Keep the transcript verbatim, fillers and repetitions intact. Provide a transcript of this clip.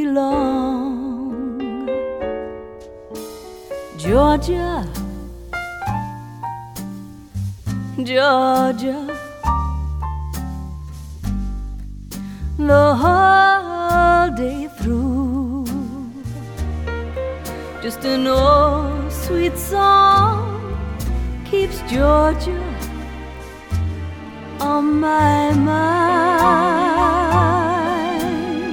long. Georgia, Georgia, the whole day through, just an old sweet song keeps Georgia on my mind.